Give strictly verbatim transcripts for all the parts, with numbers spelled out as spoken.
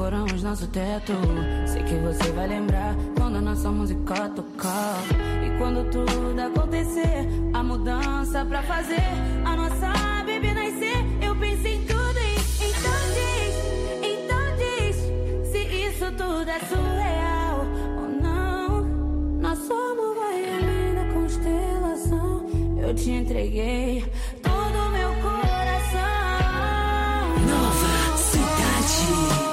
decoramos nosso teto. Sei que você vai lembrar quando a nossa música tocar. E quando tudo acontecer, a mudança pra fazer a nossa bebê nascer, eu pensei em tudo e então diz, então diz se isso tudo é surreal ou não. Nosso amor vai além da constelação. Eu te entreguei todo o meu coração. Nova Cidade.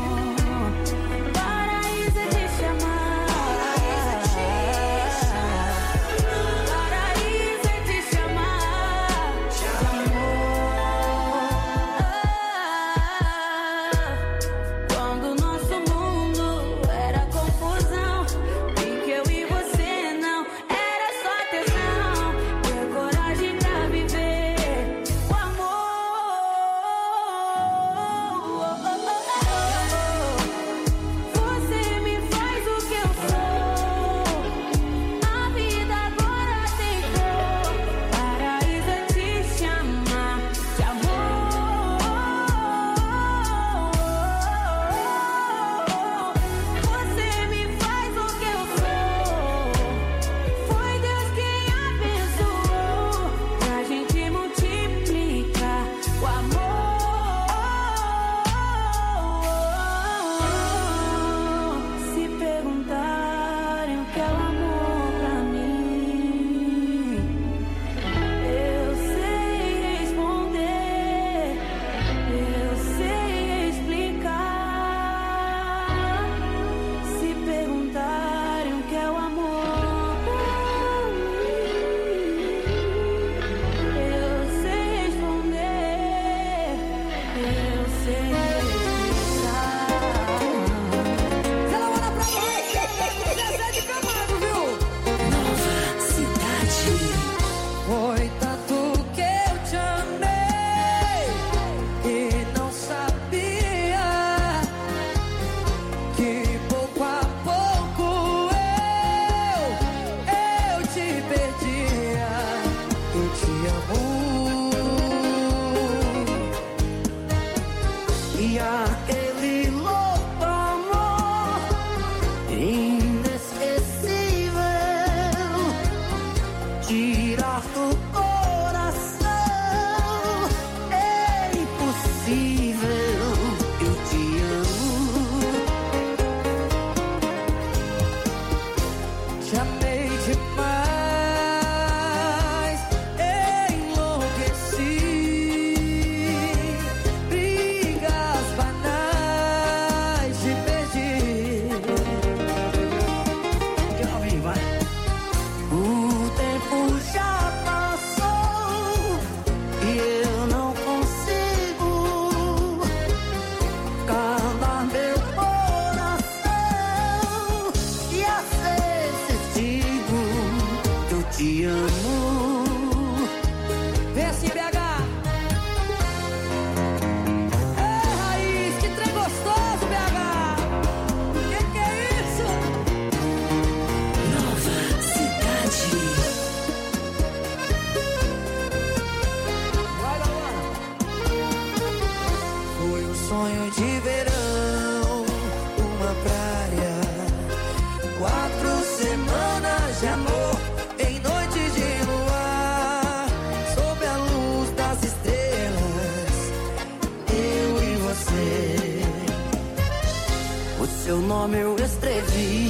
Seu nome eu escrevi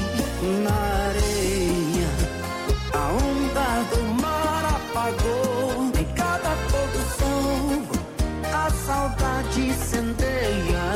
na areia. A onda do mar apagou. Em cada pôr do sol a saudade incendeia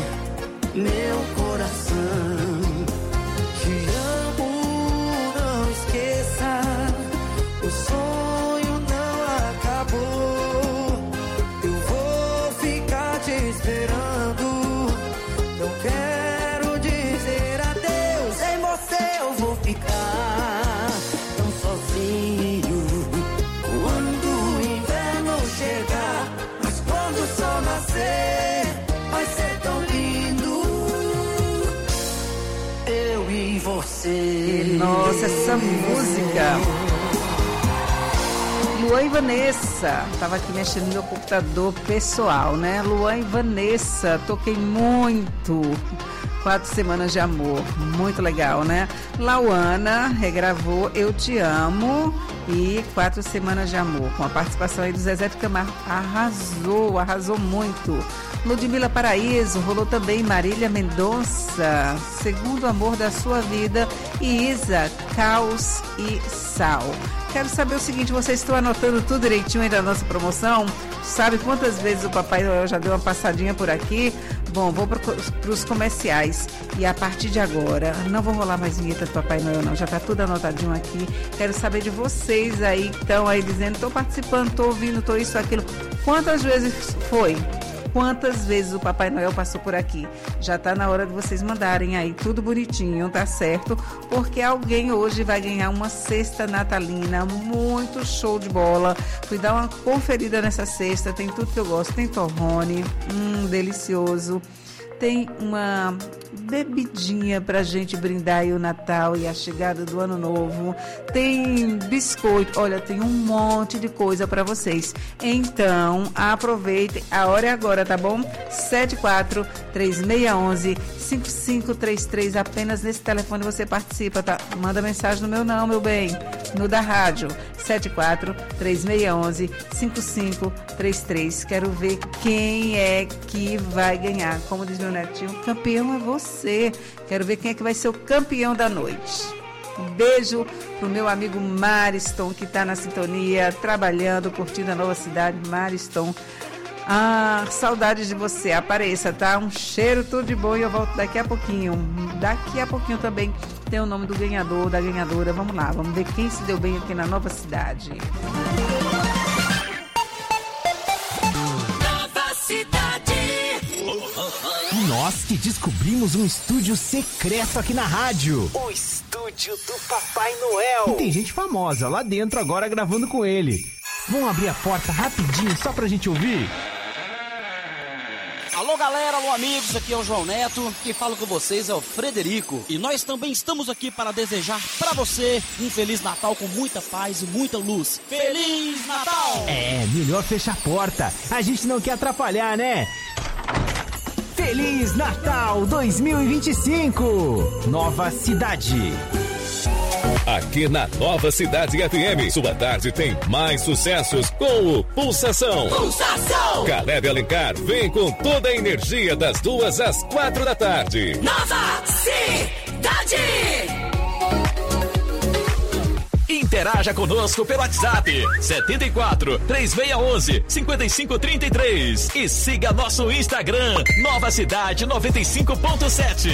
meu coração. Te amo, não esqueça, o sonho não acabou. Eu vou ficar te esperando. Não quero dizer adeus, sem você eu vou ficar tão sozinho. Quando o inverno chegar, mas quando o sol nascer, vai ser tão lindo. Eu e você. Nossa, essa música. Luan e Vanessa. Nossa, tava aqui mexendo no meu computador pessoal, né? Luan e Vanessa, toquei muito. Quatro Semanas de Amor, muito legal, né? Lauana regravou Eu Te Amo e Quatro Semanas de Amor, com a participação aí do Zezé de Camargo. Arrasou, arrasou muito. Ludmila Paraíso, rolou também Marília Mendonça, Segundo Amor da Sua Vida, e Isa, Caos e Sal. Quero saber o seguinte, vocês estão anotando tudo direitinho aí da nossa promoção? Sabe quantas vezes o Papai Noel já deu uma passadinha por aqui? Bom, vou para os comerciais e a partir de agora, não vou rolar mais vinheta do Papai Noel não, já está tudo anotadinho aqui. Quero saber de vocês aí que estão aí dizendo, estou participando, estou ouvindo, estou isso, aquilo. Quantas vezes foi? Quantas vezes o Papai Noel passou por aqui? Já está na hora de vocês mandarem aí tudo bonitinho, tá certo? Porque alguém hoje vai ganhar uma cesta natalina muito show de bola. Fui dar uma conferida nessa cesta, tem tudo que eu gosto. Tem torrone, hum, delicioso. Tem uma bebidinha pra gente brindar aí o Natal e a chegada do Ano Novo. Tem biscoito, olha, tem um monte de coisa pra vocês. Então, aproveitem, a hora é agora, tá bom? sete quatro três seis um um cinco cinco três três, apenas nesse telefone você participa, tá? Manda mensagem no meu não, meu bem, no da rádio, sete quatro três seis um um cinco cinco três três. Quero ver quem é que vai ganhar. Como diz meu netinho, o campeão é você. Quero ver quem é que vai ser o campeão da noite. Um beijo pro meu amigo Mariston, que tá na sintonia, trabalhando, curtindo a nova cidade. Mariston, ah, saudades de você, apareça, tá? Um cheiro, tudo de bom, e eu volto daqui a pouquinho. Daqui a pouquinho também tem o nome do ganhador, da ganhadora. Vamos lá, vamos ver quem se deu bem aqui na nova cidade. Nova cidade. Nós que descobrimos um estúdio secreto aqui na rádio. O estúdio do Papai Noel. E tem gente famosa lá dentro agora gravando com ele. Vamos abrir a porta rapidinho só pra gente ouvir? Alô galera, alô amigos, aqui é o João Neto, quem fala com vocês é o Frederico. E nós também estamos aqui para desejar pra você um Feliz Natal com muita paz e muita luz. Feliz Natal! É, melhor fechar a porta, a gente não quer atrapalhar, né? Feliz Natal dois mil e vinte e cinco, Nova Cidade. Aqui na Nova Cidade F M, sua tarde tem mais sucessos com o Pulsação. Pulsação! Caleb Alencar vem com toda a energia das duas às quatro da tarde. Nova Cidade! Interaja conosco pelo WhatsApp sete quatro três seis um um cinco cinco três três e siga nosso Instagram Nova Cidade noventa e cinco ponto sete.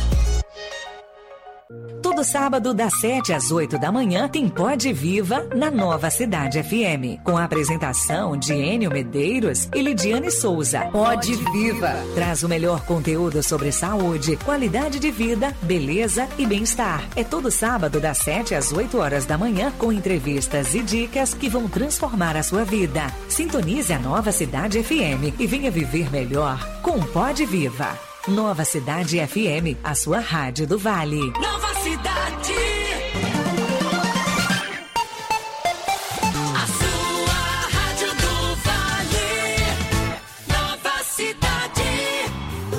Todo sábado, das sete às oito da manhã, tem Pode Viva na Nova Cidade F M, com a apresentação de Enio Medeiros e Lidiane Souza. Pode Viva traz o melhor conteúdo sobre saúde, qualidade de vida, beleza e bem-estar. É todo sábado, das sete às oito horas da manhã, com entrevistas e dicas que vão transformar a sua vida. Sintonize a Nova Cidade F M e venha viver melhor com Pode Viva. Nova Cidade F M, a sua rádio do Vale. Nova Cidade. A sua rádio do Vale. Nova Cidade.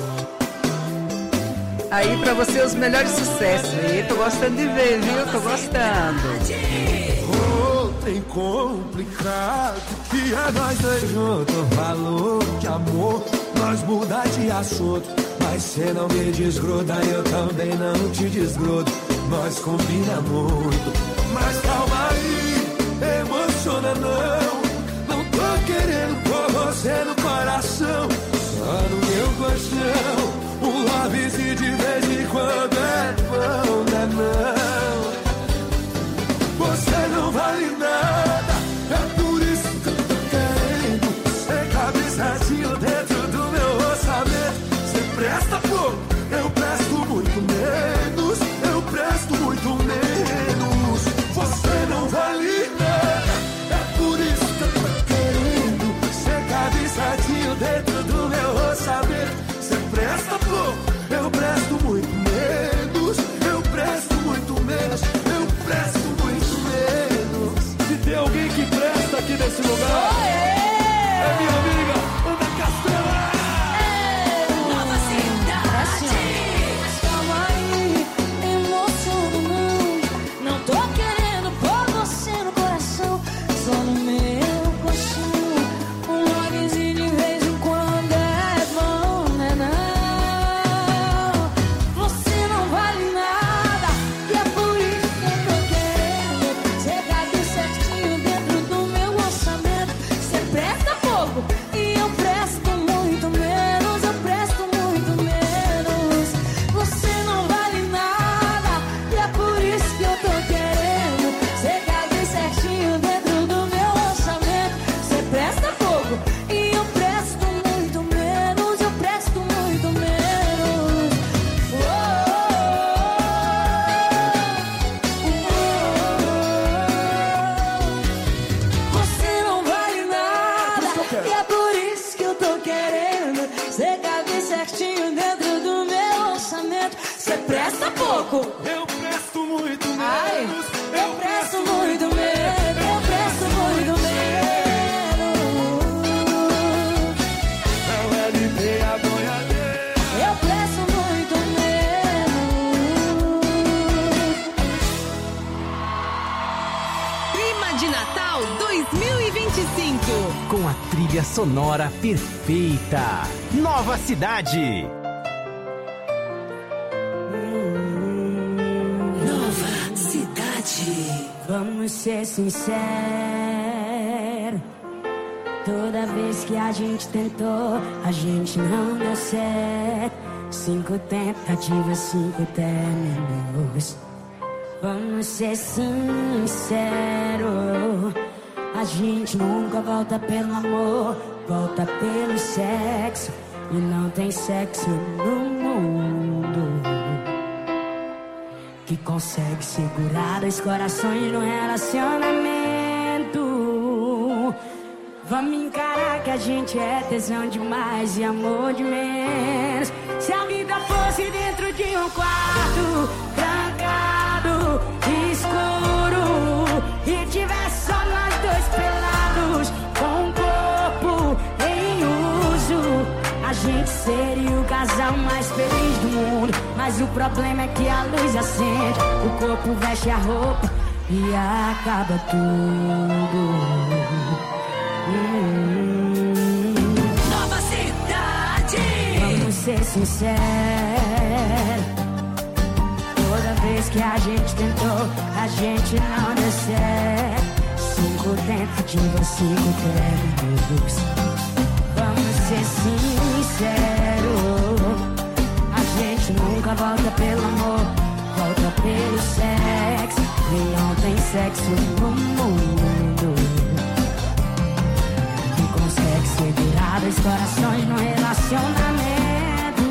Aí pra você os melhores sucessos. E tô gostando de ver, viu? Tô gostando. Oh, tem complicado que é nós dois juntos. Valor de amor, nós mudar de assunto. Mas cê não me desgruda, eu também não te desgrudo. Nós combina muito. Mas calma aí, emociona não. Não tô querendo pôr você no coração, só no meu colchão. Um love-se de vez em quando é bom, não é não. Você não vale nada, é por isso que eu tô querendo. Você cabe certinho dentro do meu orçamento. Presta pouco, eu presto muito menos. Eu presto muito menos. Você não vale nada, é por isso presta pouco. Eu presto muito menos. Ai, eu presto muito menos. Eu presto muito menos. Não é de ter a boiadeira. Eu presto muito menos. Clima de Natal dois mil e vinte e cinco. Com a trilha sonora perfeita. Nova Cidade. Nova Cidade. Vamos ser sinceros. Toda vez que a gente tentou, a gente não deu certo. Cinco tentativas, cinco términos. Vamos ser sinceros. A gente nunca volta pelo amor, volta pelo sexo. E não tem sexo no mundo que consegue segurar dois corações no relacionamento. Vamos encarar que a gente é tesão demais e amor de menos. Se a vida fosse dentro de um quarto trancado, escuro, e tivesse só nós dois pelados, com o corpo em uso, a gente seria o casal mais feliz do mundo. Mas o problema é que a luz acende, o corpo veste a roupa e acaba tudo. Hum. Nova Cidade. Vamos ser sinceros. Toda vez que a gente tentou, a gente não deu certo. Cinco tentativas, cinco términos. Vamos ser sinceros. A gente nunca volta pelo amor, volta pelo sexo. E não tem sexo no mundo que consegue segurar dois corações no relacionamento.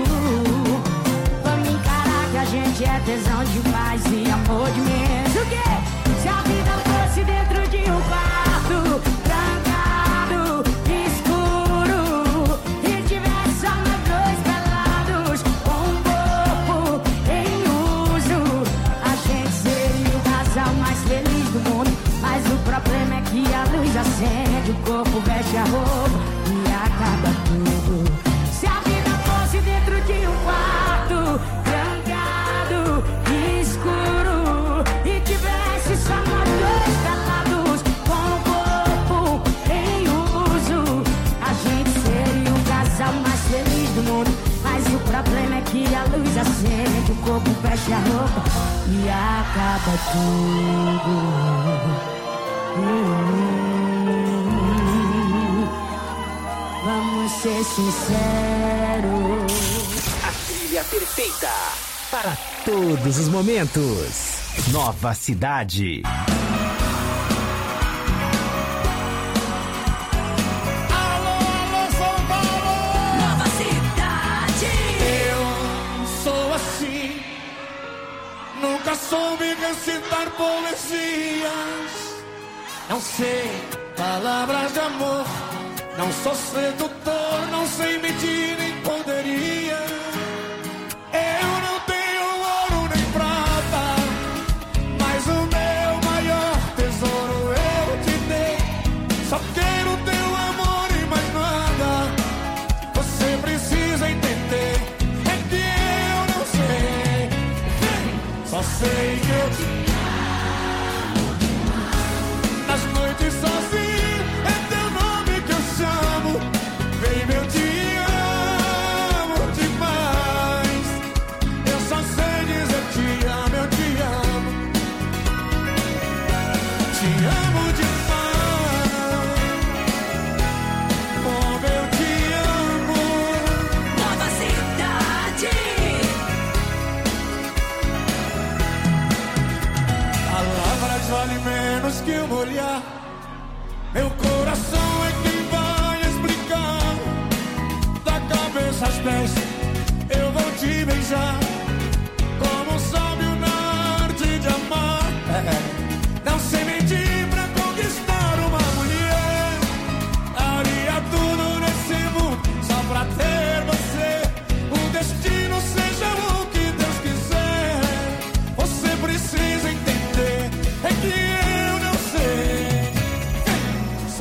Vamos encarar que a gente é tesão demais e amor de menos. O quê? Se a vida fosse dentro de um quarto trancado, escuro, e tivesse só nós dois pelados, com o corpo em uso, a gente seria o casal mais feliz do mundo. Mas o problema é que a luz acende, o corpo veste a roupa e acaba tudo. Se a vida fosse dentro de um quarto trancado, escuro, e tivesse só nós dois pelados, com o corpo em uso, a gente seria o casal mais feliz do mundo. Mas o problema é que a luz acende, o corpo veste a roupa e acaba tudo. Hum, vamos ser sinceros. A trilha perfeita para todos os momentos. Nova Cidade. Alô, alô, São Paulo. Nova Cidade. Eu sou assim. Nunca soube recitar poesias. Não sei palavras de amor. Não sou sedutor, não sei medir nem poderia. Eu não tenho ouro nem prata, mas o meu maior tesouro eu te dei. Só quero teu amor e mais nada. Você precisa entender, é que eu não sei. Só sei que eu te amo. Nas noites sozinho, é teu nome que eu chamo. Baby, eu te amo demais.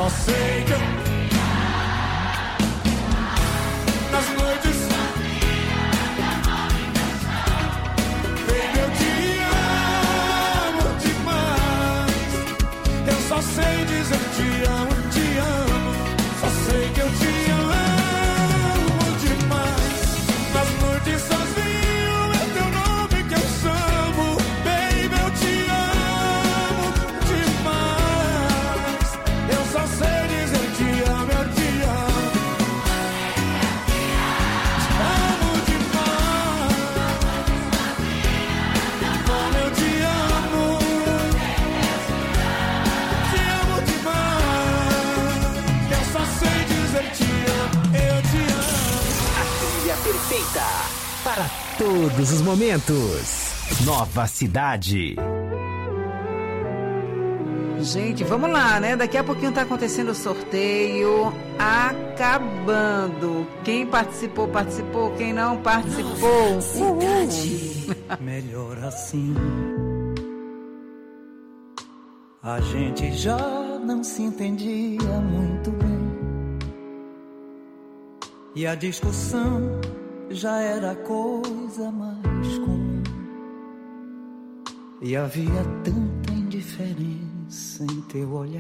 Só sei que eu... nas noites, baby, eu te amo demais. Eu só sei dizer te amo, te amo. Só sei que eu te amo demais. Nas noites sozinho é teu nome que eu chamo. Baby, eu te amo demais. Eu só sei dizer te amo, eu te amo. Amo demais. Como eu te amo. Te amo demais. Eu só sei dizer te amo, eu te amo. A trilha perfeita para todos os momentos. Nova Cidade. Gente, vamos lá, né? Daqui a pouquinho tá acontecendo o sorteio. Acabando. Quem participou, participou. Quem não participou. Cidade. Melhor assim. A gente já não se entendia muito bem. E a discussão já era a coisa mais comum. E havia tanta indiferença em teu olhar.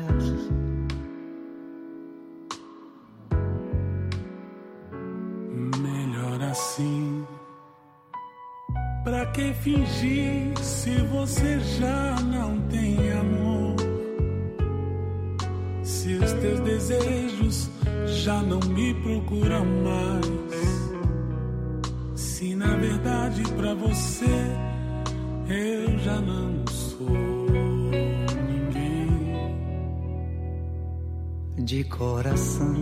Melhor assim. Pra que fingir se você já não tem amor? Se os teus desejos já não me procuram mais. Se na verdade pra você eu já não sou ninguém. De coração,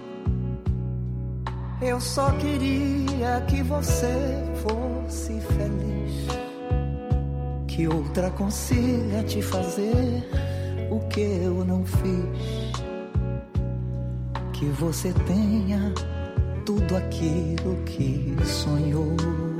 eu só queria que você fosse feliz. Que outra consiga te fazer o que eu não fiz. Que você tenha tudo aquilo que sonhou.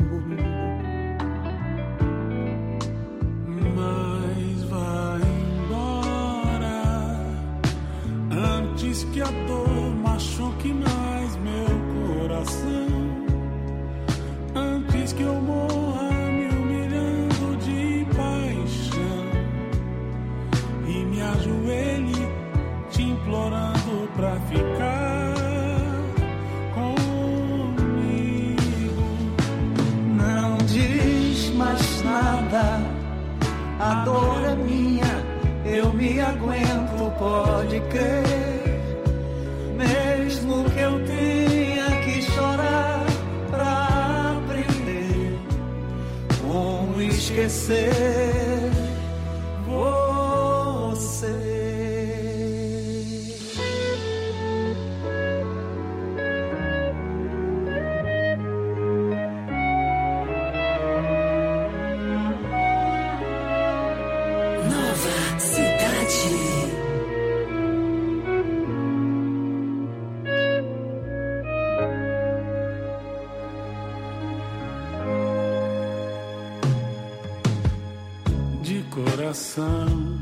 Mas vai embora antes que a dor machuque mais meu coração. Antes que eu morra me humilhando de paixão e me ajoelhe te implorando pra ficar comigo. Não diz mais nada, a dor é minha, eu me aguento, pode crer. Mesmo que eu tenha que chorar pra aprender como esquecer você. Nova Cidade. De coração,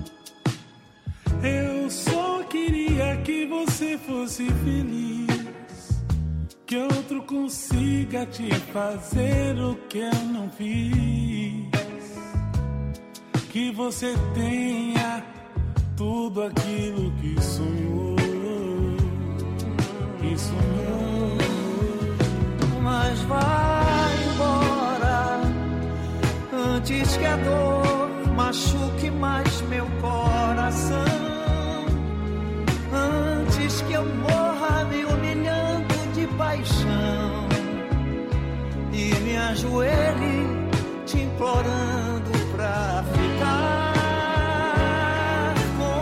eu só queria que você fosse feliz. Que outro consiga te fazer o que eu não fiz. Que você tenha tudo aquilo que sonhou. Que sonhou. Mas vai embora antes que a dor machuque mais meu coração. Antes que eu morra me humilhando de paixão e me ajoelhe te implorando pra ficar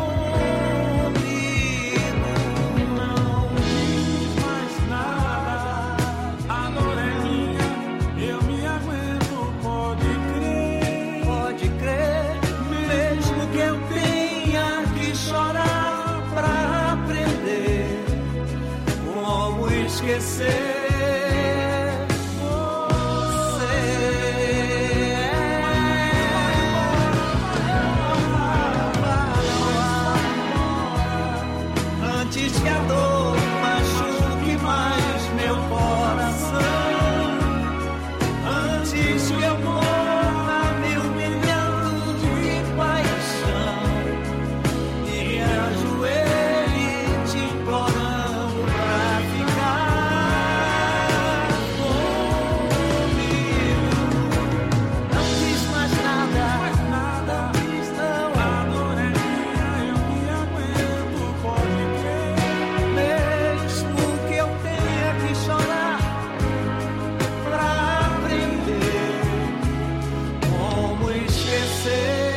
comigo. Não diz mais nada, a dor é minha, eu me aguento, pode crer. Pode crer, mesmo que eu tenha que chorar pra aprender como esquecer. antes que a dor machuque mais meu coração, antes que eu morra me humilhando de paixão e ajoelhe te implorando pra ficar comigo. Não quis mais nada, mais nada, não. A dor é minha, eu me aguento, pode crer. Mesmo que eu tenha que chorar pra aprender como esquecer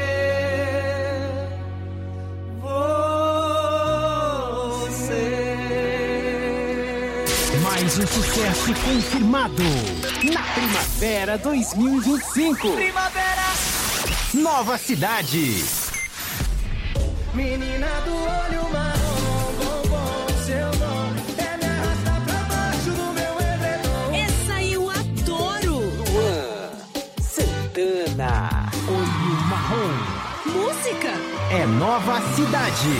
você. Mais um sucesso confirmado na Primavera dois mil e vinte e cinco. Primavera! Nova Cidade. Menina do olho marrom, bombom, seu nome é me arrastar pra baixo do meu edredom. Essa eu adoro. Luan Santana. Olho Marrom. Música. É Nova Cidade.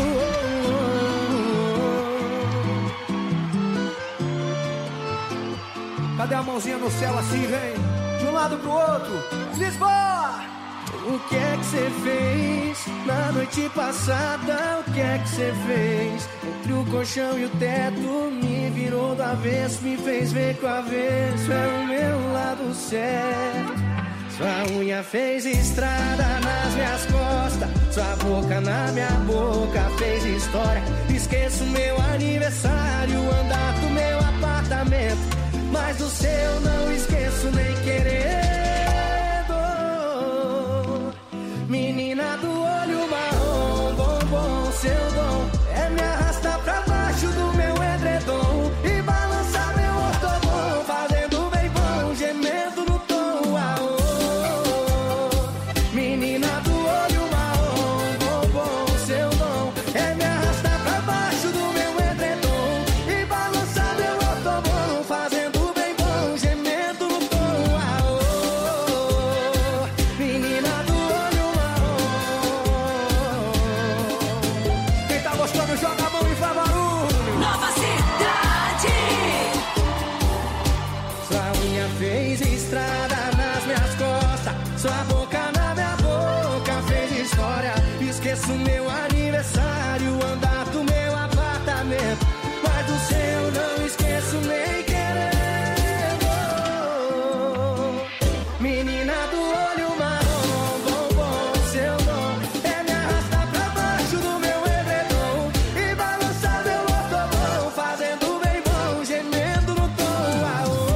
Cadê a mãozinha no céu assim, vem? De um lado pro outro. Lisboa! O que é que você fez na noite passada? O que é que você fez? Entre o colchão e o teto, me virou do avesso, me fez ver que o avesso é o meu lado certo. Sua unha fez estrada nas minhas costas, sua boca na minha boca fez história. Esqueço meu aniversário, andar do meu apartamento, mas do seu não esqueço nem querendo. Menina do olho marrom, bombom, seu dom é me arrastar pra baixo do meu edredom e balançar meu ortobom, fazendo bem bom, gemendo no tom. Aô. Menina do olho marrom, bombom, seu dom é me arrastar pra baixo do meu edredom e balançar meu ortobom, fazendo bem bom, gemendo no tom. Aô. Menina do olho marrom. Quem tá gostando, joga a mão e faz barulho. Nova Cidade. Sua unha fez estrada nas minhas costas, sua boca na minha boca fez história. Esqueço meu aniversário, andar do meu apartamento, mas do seu não esqueço nem querendo. Menina do olho marrom, bombom, seu dom é me arrastar pra baixo do meu edredom e balançar meu ortobom, fazendo bem bom, gemendo no tom. Aô.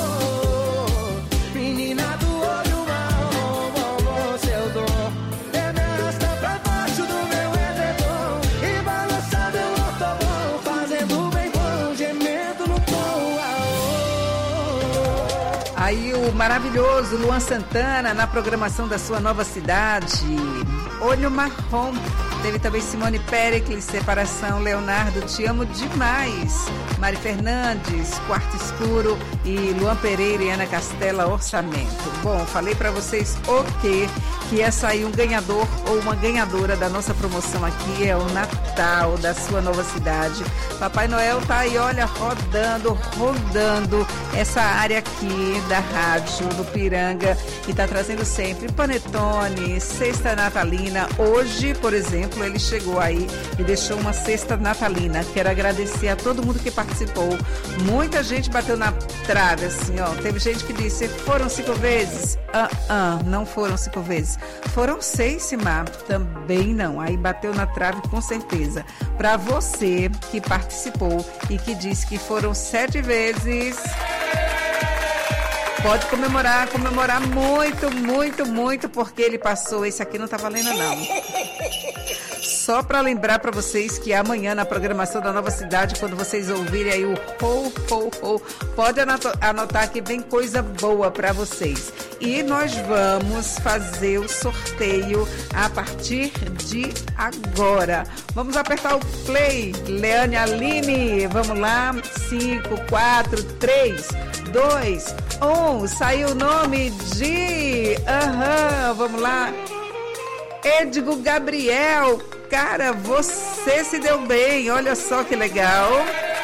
Menina do olho marrom, bombom, seu dom é me arrastar pra baixo do meu edredom e balançar meu ortobom, fazendo bem bom, gemendo no tom. Aô. Aí o maravilhoso Luan Santana na programação da sua Nova Cidade. Olho Marrom. Teve também Simone Péricles, Separação, Leonardo, Te Amo Demais, Mari Fernandes, Quarto Escuro e Luan Pereira e Ana Castela, Orçamento. Bom, falei pra vocês o quê? Que ia sair um ganhador ou uma ganhadora da nossa promoção aqui, é o Natal da sua Nova Cidade. Papai Noel tá aí, olha, rodando, rodando essa área aqui da rádio do Piranga e tá trazendo sempre panetone, cesta natalina. Hoje, por exemplo, ele chegou aí e deixou uma cesta natalina. Quero agradecer a todo mundo que participou. Muita gente bateu na trave, assim, ó. Teve gente que disse, foram cinco vezes? Ah, ah, não foram cinco vezes. Foram seis, Simar. Também não. Aí bateu na trave com certeza. Para você que participou e que disse que foram sete vezes... Pode comemorar, comemorar muito, muito, muito, porque ele passou. Esse aqui não tá valendo, não. Só para lembrar para vocês que amanhã na programação da Nova Cidade, quando vocês ouvirem aí o ho, ho, ho, pode anotar, anotar que vem coisa boa para vocês. E nós vamos fazer o sorteio a partir de agora. Vamos apertar o play, Leane Aline. Vamos lá, cinco, quatro, três, dois, um. Saiu o nome de... Aham, vamos lá. Edgo Gabriel. Cara, você você se deu bem, olha só que legal.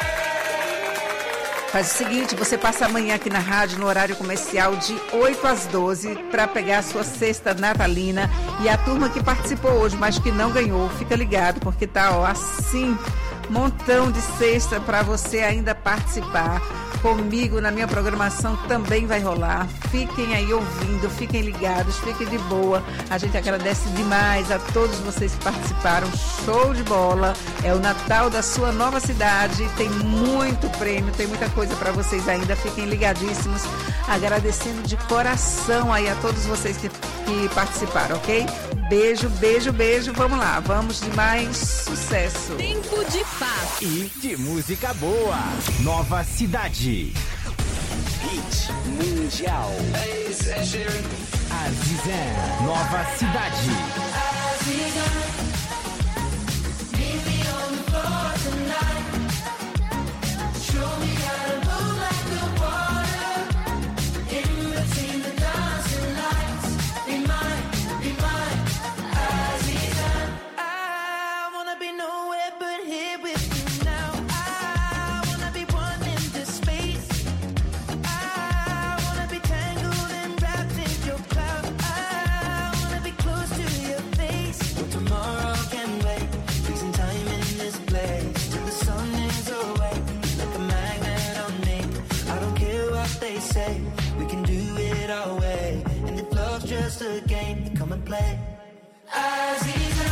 Faz o seguinte, você passa amanhã aqui na rádio, no horário comercial, de oito às doze, para pegar a sua cesta natalina. E a turma que participou hoje, mas que não ganhou, fica ligado, porque tá, ó, assim, montão de cesta para você ainda participar. Comigo, na minha programação, também vai rolar. Fiquem aí ouvindo, fiquem ligados, fiquem de boa. A gente agradece demais a todos vocês que participaram. Show de bola. É o Natal da sua nova cidade. Tem muito prêmio, tem muita coisa para vocês ainda. Fiquem ligadíssimos. Agradecendo de coração aí a todos vocês que, que participaram, ok? Beijo, beijo, beijo. Vamos lá, vamos de mais sucesso. Tempo de paz. E de música boa. Nova Cidade. Hit Mundial. Azizé, Nova Cidade. Just a game to come and play. Aziza,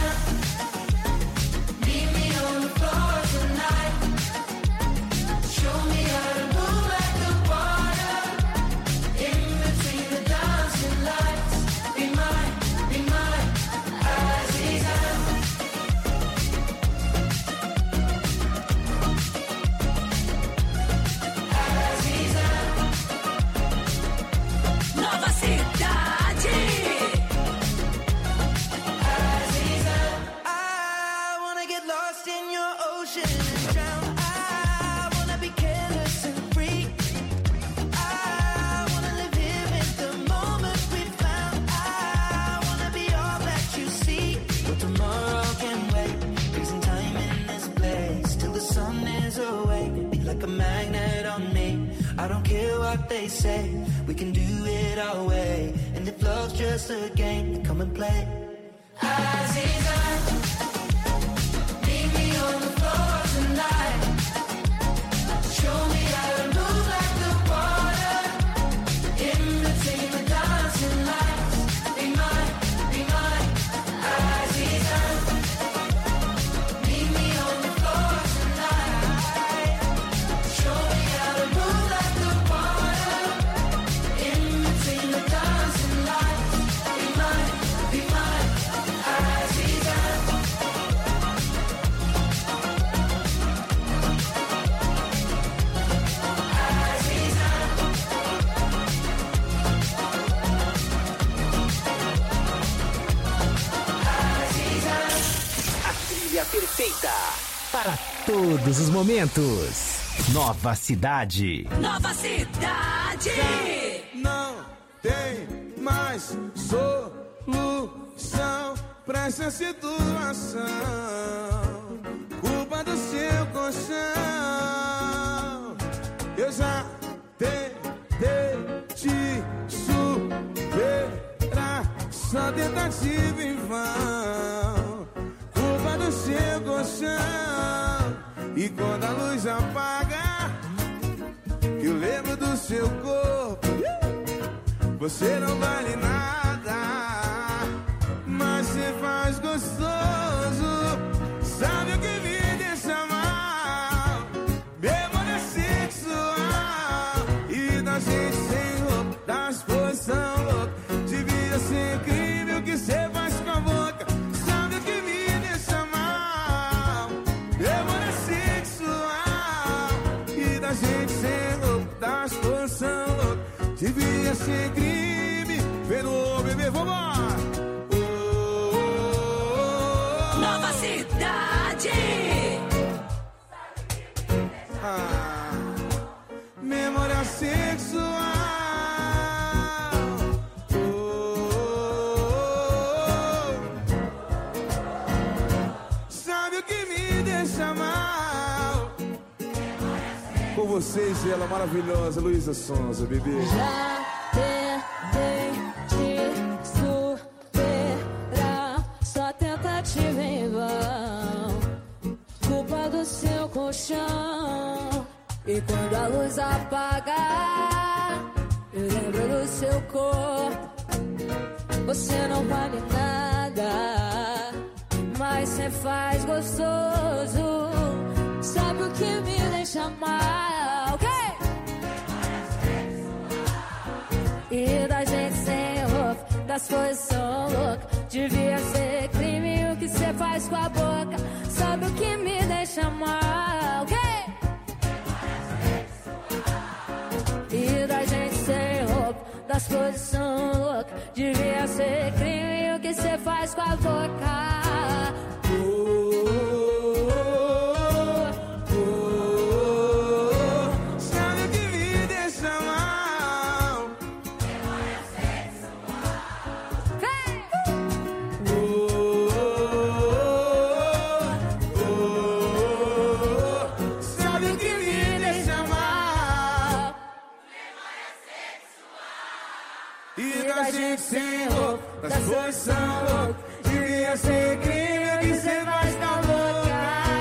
meet me on the floor tonight. Show me how to move like the water. In between the dancing lights. Be mine, be mine, Aziza. Aziza. Nova Cidade. I don't care what they say, we can do it our way. And if love's just a game, then come and play. Aziza, meet me on the floor tonight. Show me how to move like the water. In between the dancing lights. Be mine, be mine, Aziza. Meet me on the floor tonight. Show me how to move like the water. In between the dancing lights. Be mine, be mine, Aziza. A trilha perfeita para todos os momentos. Nova Cidade. Nova Cidade. Não tem mais solução pra essa situação. Culpa do seu colchão. Eu já tentei te superar, só tentativa em vão. Culpa do seu colchão. E quando a luz apaga, eu lembro do seu corpo. Você não vale nada, mas você faz gostoso. Sabe o que me deixa mal? Memória sexual. E da gente sem roupa, das posição louca. Devia ser crime o que você faz com a boca. Sabe o que me deixa mal? Memória sexual. E da gente sem roupa, das posição louca. Devia ser crime. Perdoa, bebê, vambora. Oh, oh, oh. Nova Cidade. Ah, memória sexual. Oh, oh, oh. Sabe o que me com vocês, ela maravilhosa, Luísa Sonza, bebê. Já tentei te superar, só tentativa em vão. Culpa do seu colchão. E quando a luz apagar, eu lembro do seu corpo. Você não vale nada, mas cê faz gostoso. Sabe o que me deixa mal? Okay? E da gente sem roupa, das posições loucas. Devia ser crime o que cê faz com a boca. Sabe o que me deixa mal? Okay? E da gente sem roupa, das posições loucas. Devia ser crime o que cê faz com a boca. Oh, oh, oh. Sabe o que me deixa mal? Memória sexual. Hey! Oh, oh, oh. Sabe o que me deixa mal? E da gente sem roupa, das posições loucas. Devia ser crime que cê faz com a boca.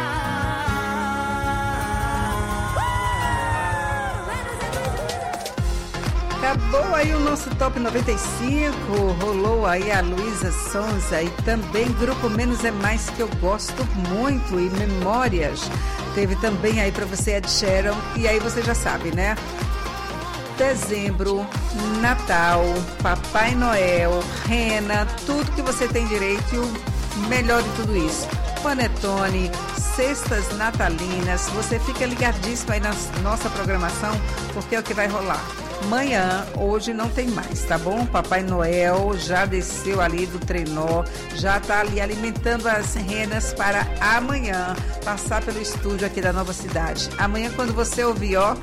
Acabou aí o nosso Top noventa e cinco, rolou aí a Luísa Sonza e também Grupo Menos é Mais, que eu gosto muito, e Memórias. Teve também aí pra você Ed Sheeran, e aí você já sabe, né? Dezembro, Natal, Papai Noel, Rena, tudo que você tem direito e o melhor de tudo isso. Panetone, cestas natalinas, você fica ligadíssimo aí na nossa programação, porque é o que vai rolar. Amanhã, hoje não tem mais, tá bom? Papai Noel já desceu ali do trenó, já tá ali alimentando as renas para amanhã passar pelo estúdio aqui da Nova Cidade. Amanhã, quando você ouvir, ó...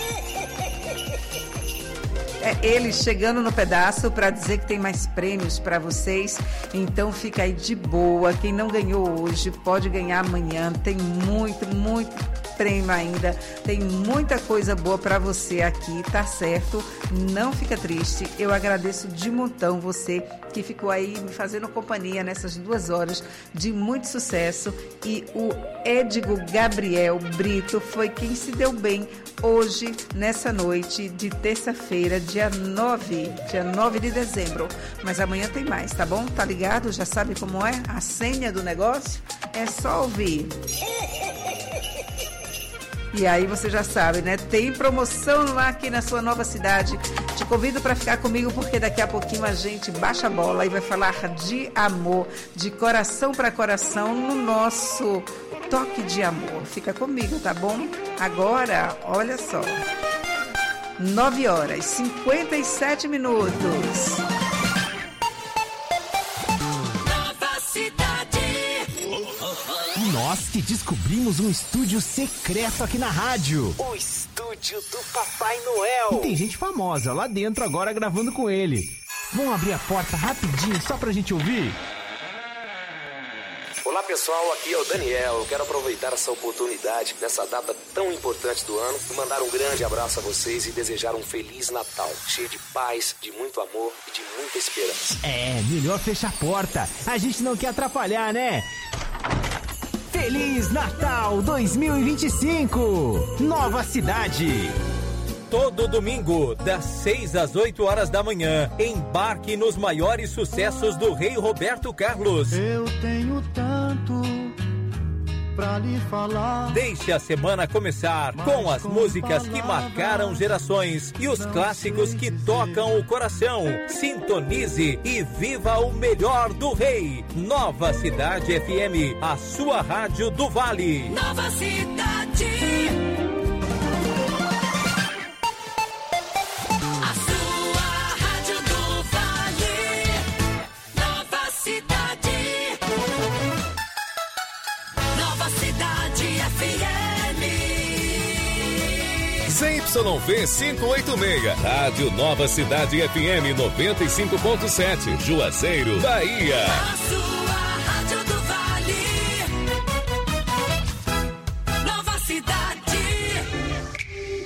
é ele chegando no pedaço para dizer que tem mais prêmios para vocês. Então fica aí de boa. Quem não ganhou hoje pode ganhar amanhã. Tem muito, muito prêmio ainda. Tem muita coisa boa para você aqui, tá certo? Não fica triste. Eu agradeço de montão você que ficou aí me fazendo companhia nessas duas horas de muito sucesso. E o Édigo Gabriel Brito foi quem se deu bem hoje, nessa noite de terça-feira, dia nove, dia nove de dezembro. Mas amanhã tem mais, tá bom? Tá ligado? Já sabe como é? A senha do negócio? É só ouvir. E aí você já sabe, né? Tem promoção lá aqui na sua Nova Cidade. Te convido para ficar comigo, porque daqui a pouquinho a gente baixa a bola e vai falar de amor, de coração para coração, no nosso Toque de Amor. Fica comigo, tá bom? Agora, olha só. nove horas e cinquenta e sete minutos. Nova Cidade. Nós que descobrimos um estúdio secreto aqui na rádio. O estúdio do Papai Noel. E tem gente famosa lá dentro agora gravando com ele. Vamos abrir a porta rapidinho só pra gente ouvir? Olá pessoal, aqui é o Daniel. Eu quero aproveitar essa oportunidade nessa data tão importante do ano e mandar um grande abraço a vocês e desejar um Feliz Natal, cheio de paz, de muito amor e de muita esperança. É, melhor fechar a porta. A gente não quer atrapalhar, né? Feliz Natal dois mil e vinte e cinco, Nova Cidade. Todo domingo, das seis às oito horas da manhã, embarque nos maiores sucessos do Rei Roberto Carlos. Eu tenho tanto pra lhe falar. Deixe a semana começar com as músicas que marcaram gerações e os clássicos que tocam o coração. Sintonize e viva o melhor do Rei. Nova Cidade F M, a sua rádio do Vale. Nova Cidade. Z Y V quinhentos e oitenta e seis, Rádio Nova Cidade F M noventa e cinco ponto sete, Juazeiro, Bahia. A sua rádio do Vale. Nova Cidade.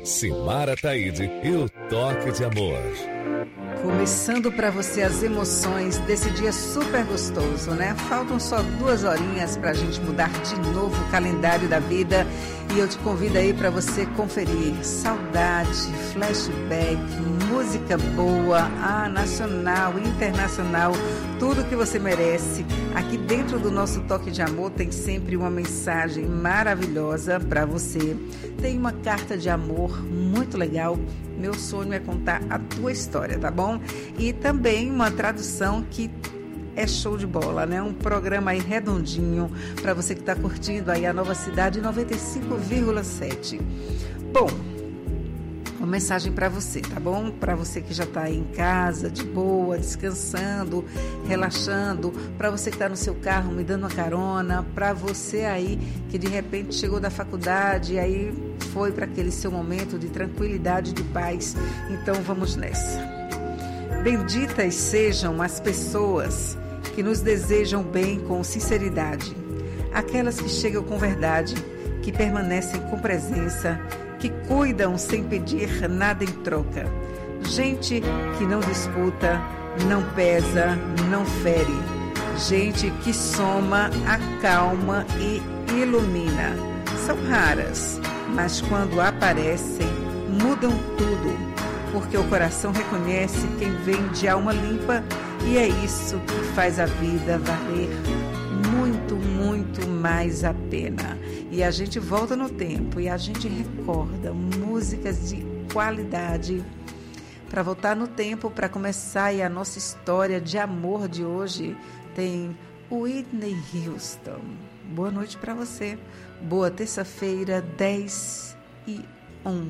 Simara Taide e o toque de amor. Começando para você as emoções desse dia super gostoso, né? Faltam só duas horinhas para a gente mudar de novo o calendário da vida e eu te convido aí para você conferir saudade, flashback, música boa, ah, nacional, internacional, tudo que você merece. Aqui dentro do nosso Toque de Amor tem sempre uma mensagem maravilhosa para você. Tem uma carta de amor muito legal. Meu sonho é contar a tua história, tá bom? E também uma tradução que é show de bola, né? Um programa aí redondinho para você que está curtindo aí a Nova Cidade noventa e cinco vírgula sete. Bom, uma mensagem para você, tá bom? Para você que já está aí em casa, de boa, descansando, relaxando, para você que está no seu carro me dando uma carona, para você aí que de repente chegou da faculdade e aí foi para aquele seu momento de tranquilidade, de paz. Então vamos nessa. Benditas sejam as pessoas que nos desejam bem com sinceridade, aquelas que chegam com verdade, que permanecem com presença, que cuidam sem pedir nada em troca. Gente que não disputa, não pesa, não fere. Gente que soma, acalma e ilumina. São raras, mas quando aparecem, mudam tudo. Porque o coração reconhece quem vem de alma limpa e é isso que faz a vida valer muito, muito mais a pena. E a gente volta no tempo e a gente recorda músicas de qualidade para voltar no tempo, para começar aí a nossa história de amor de hoje. Tem Whitney Houston. Boa noite para você. Boa terça-feira, dez e um.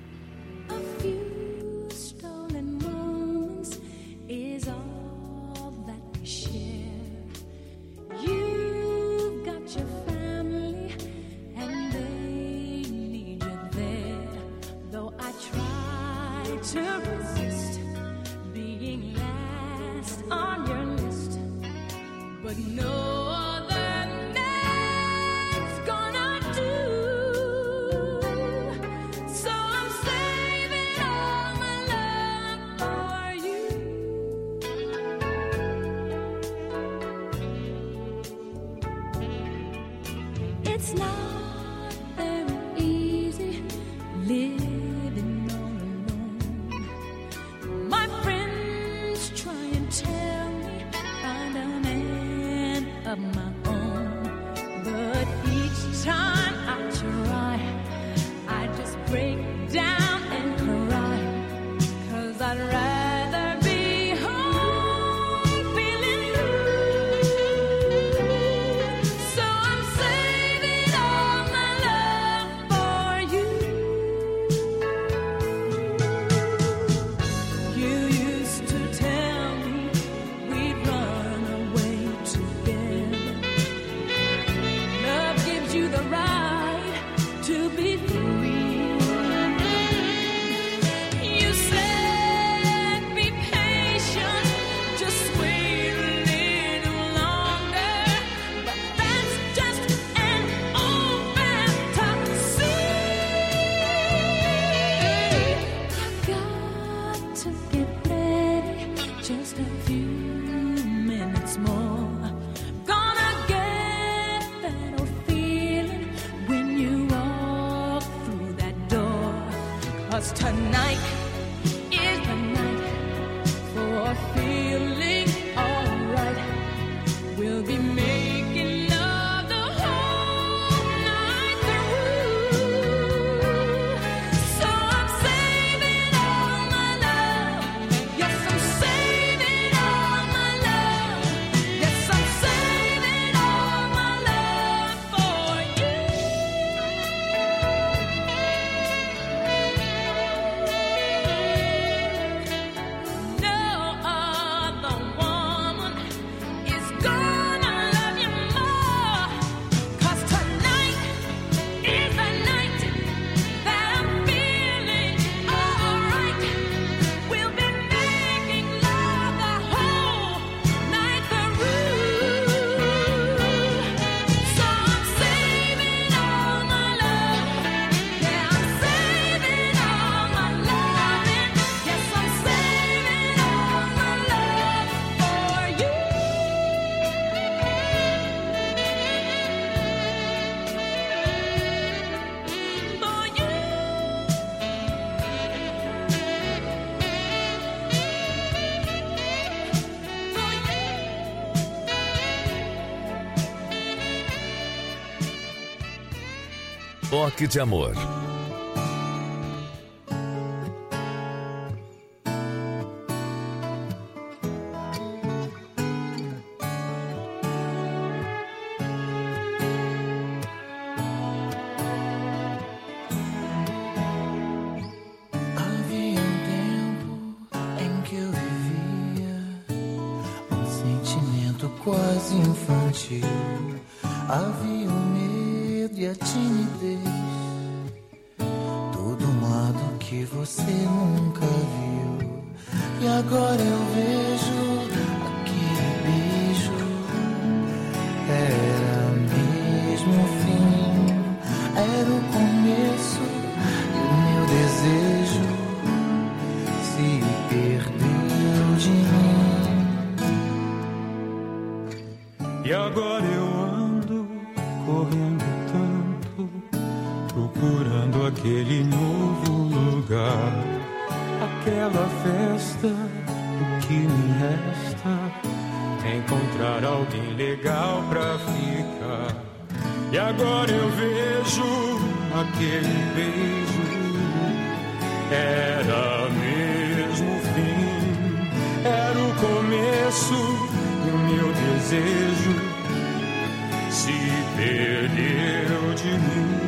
To resist being last on your list, but no other name's gonna do. So I'm saving all my love for you. It's not very easy living. Of my own, but each time I try, I just break down and cry, 'cause I'd rather be home feeling blue. So I'm saving all my love for you. You used to tell me we'd run away together. Love gives you the right to be free. You said be patient, just wait a little longer, but that's just an old fantasy. I've got to get ready, just a few minutes more. Tonight is the night for feeling alright. We'll be making love the whole night through. So I'm saving all my love. Yes, I'm saving all my love. Yes, I'm saving all my love for you. toque de amor. Havia um tempo em que eu vivia um sentimento quase infantil. Havia o medo e a timidez, todo um lado que você nunca viu. E agora eu vejo aquele beijo, era mesmo o fim, era o começo e o meu desejo se perdeu de mim. E agora eu ando correndo tanto, procurando aquele novo lugar, aquela festa. O que me resta é encontrar alguém legal pra ficar. E agora eu vejo aquele beijo, era mesmo o fim, era o começo e o meu desejo se perdeu de mim.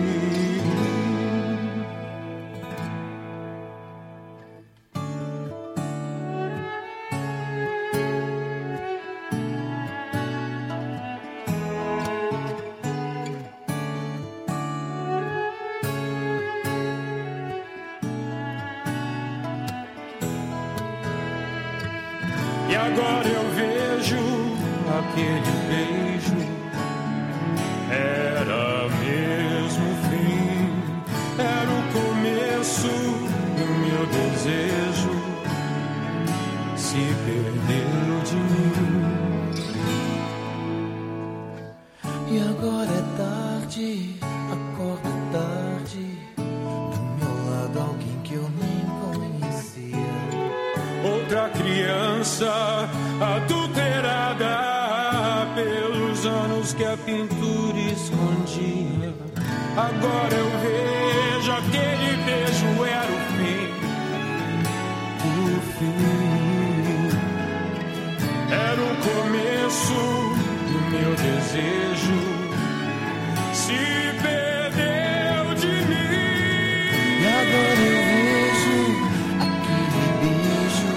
E agora eu vejo aquele beijo, era mesmo o fim, era o começo e o meu desejo se perdeu de mim. E agora é tarde, acordo tarde, do meu lado alguém que eu nem conhecia. Outra criança adulterada pelos anos que a pintura escondia. Agora eu vejo aquele beijo era o fim, o fim. Era o começo do meu desejo se perdeu de mim. E agora eu vejo aquele beijo,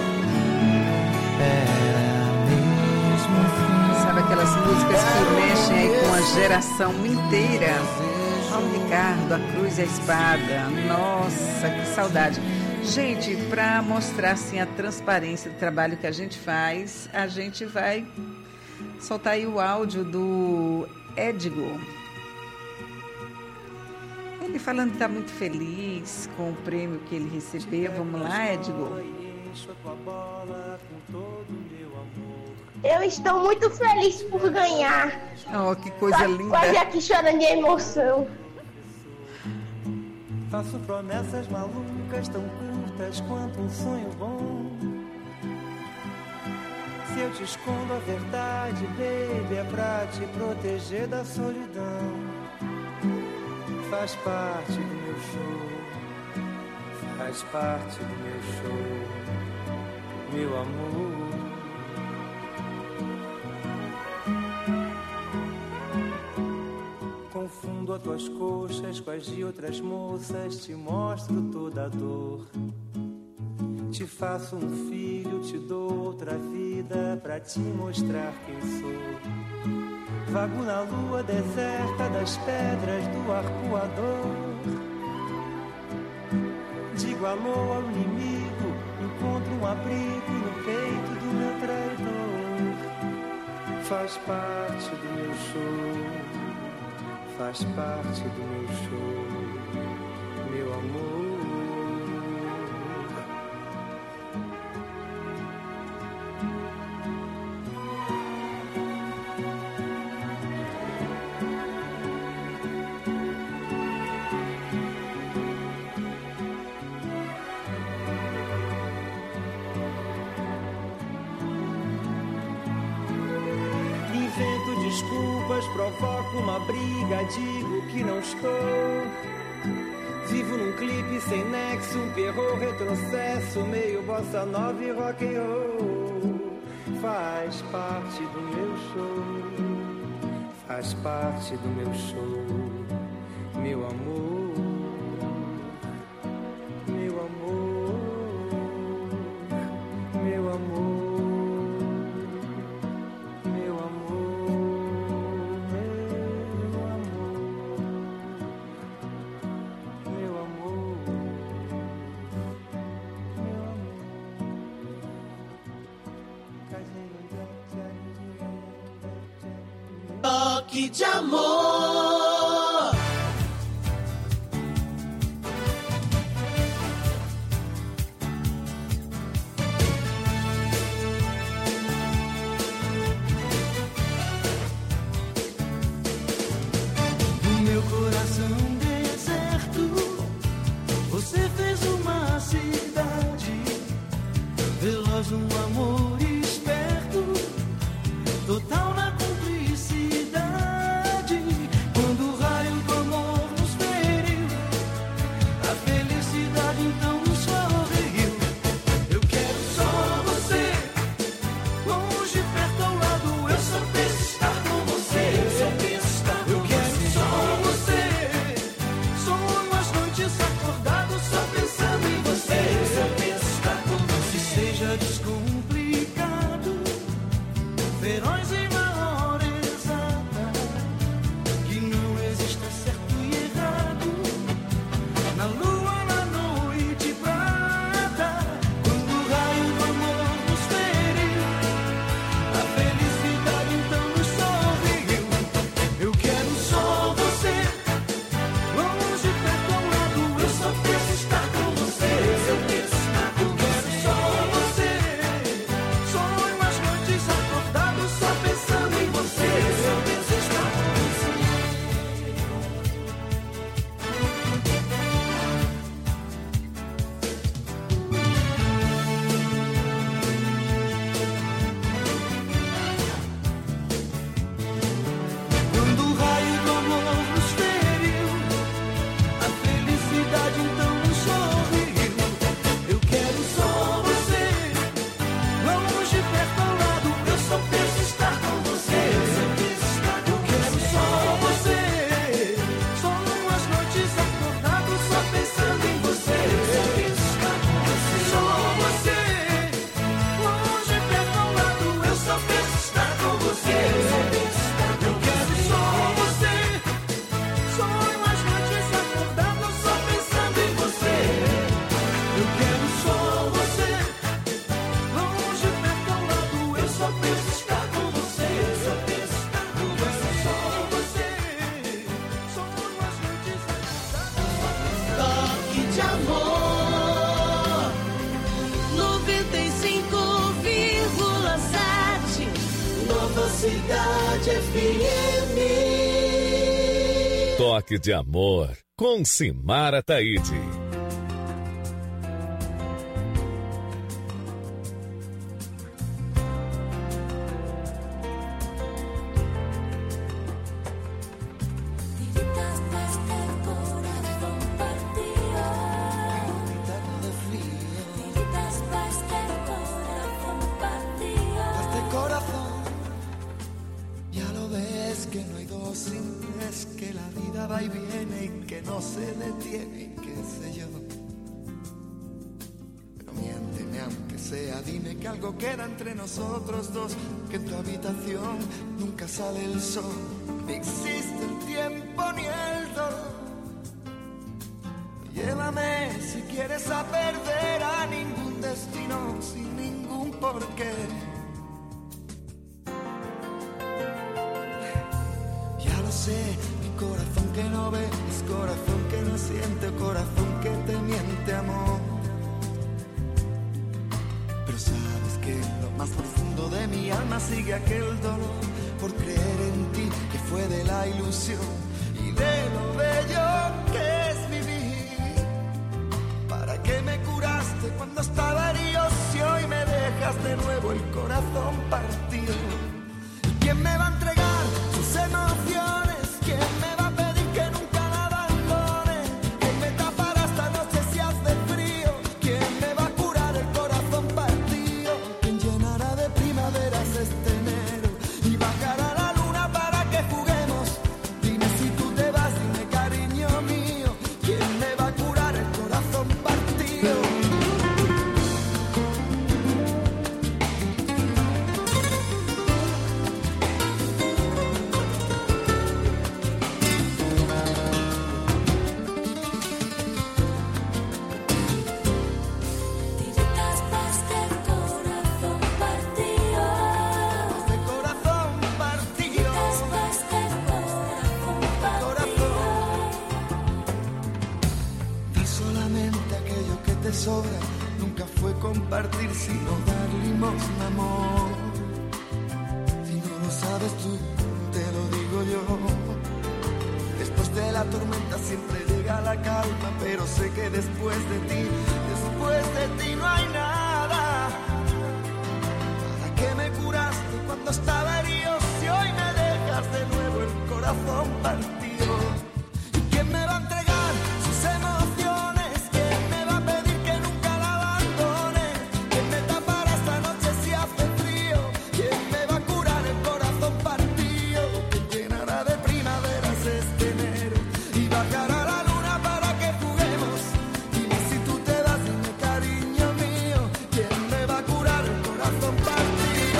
era mesmo o fim. Sabe aquelas músicas que mexem aí com a geração inteira? Paulo Ricardo, A Cruz e a Espada. Nossa, que saudade. Gente, para mostrar assim a transparência do trabalho que a gente faz, a gente vai soltar aí o áudio do Edgo. Ele falando que está muito feliz com o prêmio que ele recebeu. Vamos lá, Edgo? Eu estou muito feliz por ganhar. Oh, que coisa Tá linda. quase aqui chorando de emoção. Faço promessas malucas tão curtas quanto um sonho bom. Se eu te escondo a verdade, baby, é pra te proteger da solidão. Faz parte do meu show, faz parte do meu show, meu amor. Confundo as tuas coxas com as de outras moças, te mostro toda a dor. Te faço um filho, te dou outra vida pra te mostrar quem sou. Vago na lua deserta das pedras do arpoador. Digo alô ao inimigo, encontro um abrigo no peito do meu traidor. Faz parte do meu show, faz parte do meu show, meu amor. Invento desculpas, provoco uma briga, digo que não estou. Vivo num clipe sem nexo, um perro retrocesso, meio bossa nova e rock and roll. Faz parte do meu show, faz parte do meu show, meu amor, meu amor, meu amor. Toque de amor. No meu coração deserto, você fez uma cidade, veloz um amor esperto, total na cumplicidade. Quando o raio do amor nos feriu, a felicidade então nos sorriu. Eu quero só você, longe, perto, ao lado. Eu só penso estar com você. Eu só penso estar com você. Eu quero só você, sonho as noites acordado só pensando em você. Eu só penso estar com você. Que seja descomplicado, feroz e na hora exata, que não exista certo e errado, na lua, na noite prata. Quando o raio do amor nos feriu, a felicidade então nos sorriu. Eu quero só você, longe, perto, ao lado. Eu só penso estar com você. Eu penso estar com você. Eu quero só você, sonho as noites acordado só pensando em você. Eu penso estar com você. Quando o raio do amor nos feriu, a felicidade então nos sorriu. Eu quero só você, longe, perto, ao lado. Eu só penso estar com você. Eu quero só você, sonho as noites acordado só pensando em você. Eu penso estar com você. Só você, longe, perto, ao lado. Eu só penso estar com você. Eu quero só você, sonho as noites acordado só pensando em você. Eu quero só você, longe, perto, ao lado. Eu só penso estar com você. Eu só penso estar com você. Só você, sonho as noites acordado. Toque de amor. noventa e cinco vírgula sete. Nova Cidade F M. Toque de Amor, com Simara Taide. Este corazón, ya lo ves que no hay dos sin tres, que la vida va y viene y que no se detiene y qué sé yo. Pero miénteme aunque sea, dime que algo queda entre nosotros dos, que en tu habitación nunca sale el sol, ni existe el tiempo ni el dolor. Llévame si quieres a perder a ningún destino sin ningún porqué. Ya lo sé, mi corazón que no ve es corazón que no siente, corazón que te miente, amor. Pero sabes que en lo más profundo de mi alma sigue aquel dolor por creer en ti, que fue de la ilusión y de lo bello que es vivir. ¿Para qué me curaste cuando estaba herido si hoy me dejas de nuevo el corazón partido? ¿Quién me va a entregar sus emociones? ¿Quién me va a pedir que nunca la abandone? ¿Quién me tapa te sobra nunca fue compartir, sino dar limosna, amor. Si no lo sabes tú, te lo digo yo. Después de la tormenta siempre llega la calma, pero sé que después de ti, después de ti no hay nada. ¿Para qué me curaste cuando estaba herido? Si hoy me dejas de nuevo el corazón partido. ¿Y quién me va a entregar sus emociones? ¿Quién me va a pedir que nunca la abandone? ¿Quién me tapará esta noche si hace frío? ¿Quién me va a curar el corazón partido? ¿Quién llenará de primaveras este enero y bajará la luna para que juguemos? Dime si tú te vas, dime cariño mío, ¿quién me va a curar el corazón partido?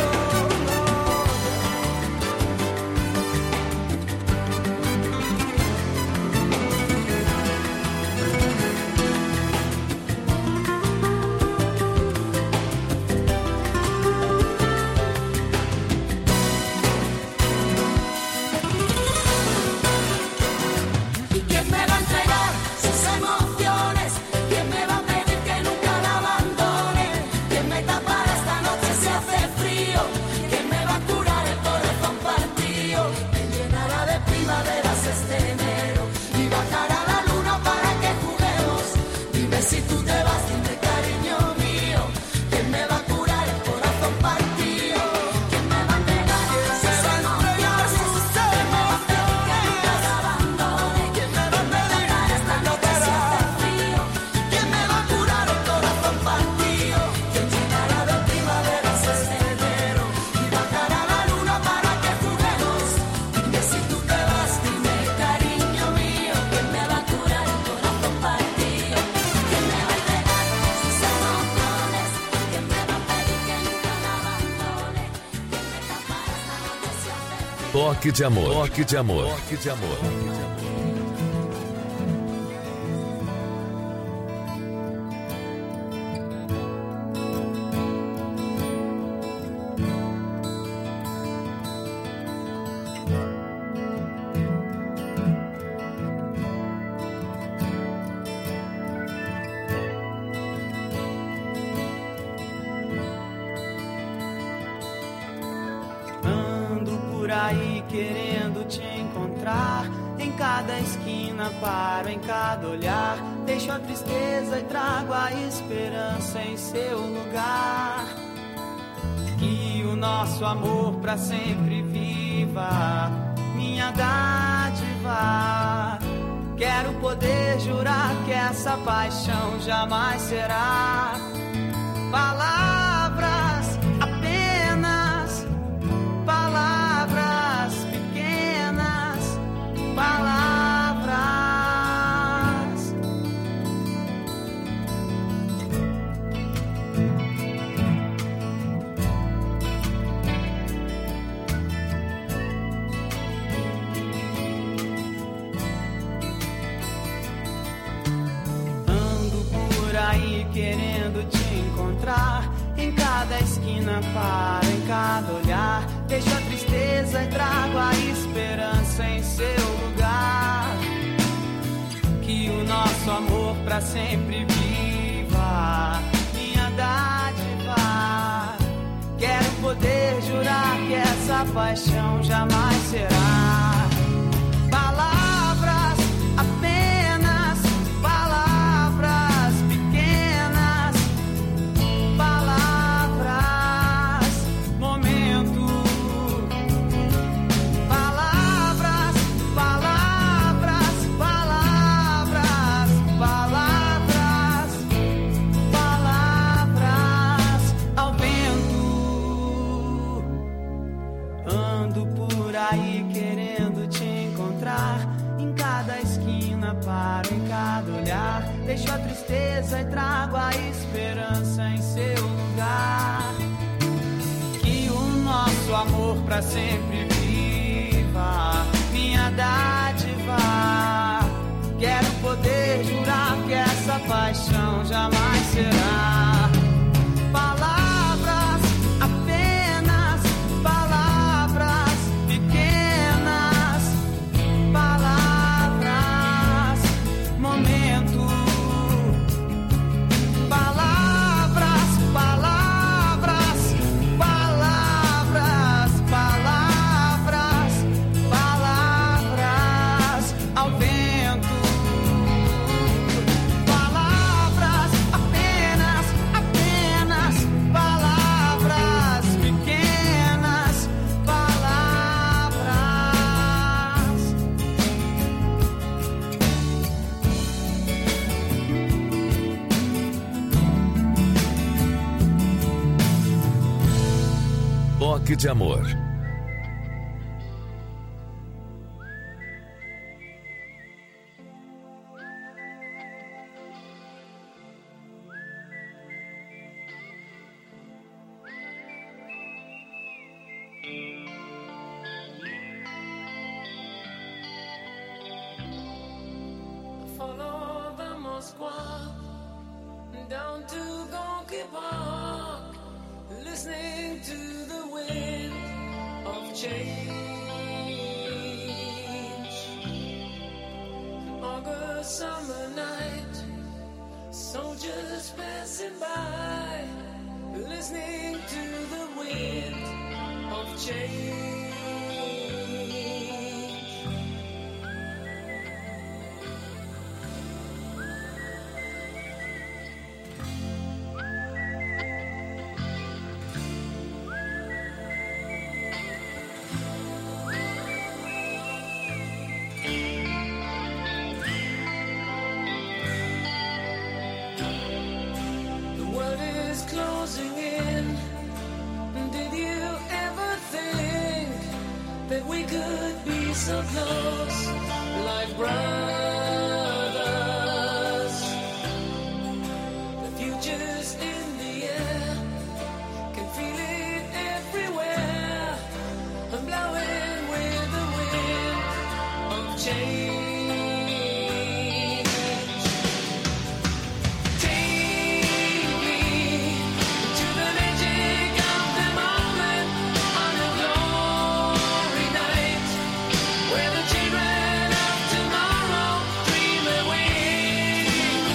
¿Y quién me va a entregar sus emociones? ¿Quién me va a pedir que nunca la abandone? ¿Quién me tapará esta noche si hace frío? ¿Quién me va a curar el corazón partido? ¿Quién llenará de primaveras este enero y bajará la luna para que juguemos? Dime si tú te vas, dime cariño mío, ¿quién me va a curar el corazón partido? ¿Quién me va a entregar sus emociones? ¿Quién me va a pedir que nunca la abandone? ¿Quién me va a tapar esta noche si hace frío? ¿Quién me va a curar el corazón partido? ¿Quién llenará de primaveras este enero y bajará la luna para que juguemos? Dime si tú te vas, dime cariño mío, ¿quién me va a curar el corazón partido? ¿Quién me va a entregar sus emociones? ¿Quién me va a pedir que nunca la abandone? ¿Quién me tapará esta noche si hace frío? Toque de amor. Toque de amor. Toque de amor. Ando por aí querendo te encontrar. Em cada esquina paro, em cada olhar. Deixo a tristeza e trago a esperança em seu lugar. Que o nosso amor pra sempre viva, minha dádiva. Quero poder jurar que essa paixão jamais será palavras, apenas palavras pequenas, palavras. Ando por aí querendo te encontrar. Em cada esquina paro, em cada olhar. Deixo a tristeza e trago a esperança em seu lugar. Que o nosso amor pra sempre viva, minha dádiva. Quero poder jurar que essa paixão jamais será palavras, apenas palavras pequenas, palavras, momento, palavras, palavras, palavras, palavras, palavras ao vento. Ando por aí querendo te encontrar. Em cada esquina paro, em cada olhar. Deixo a tristeza e trago a esperança em seu lugar. Que o nosso amor pra sempre viva, minha dádiva. Quero poder jurar que essa paixão jamais será palavras, apenas palavras pequenas, palavras, momento, toque de amor. Follow the Moskwa down to Gonky Park, listening to the wind of change. August summer night, soldiers passing by, listening to the wind of change. Closing in. Did you ever think that we could be so close, like brown?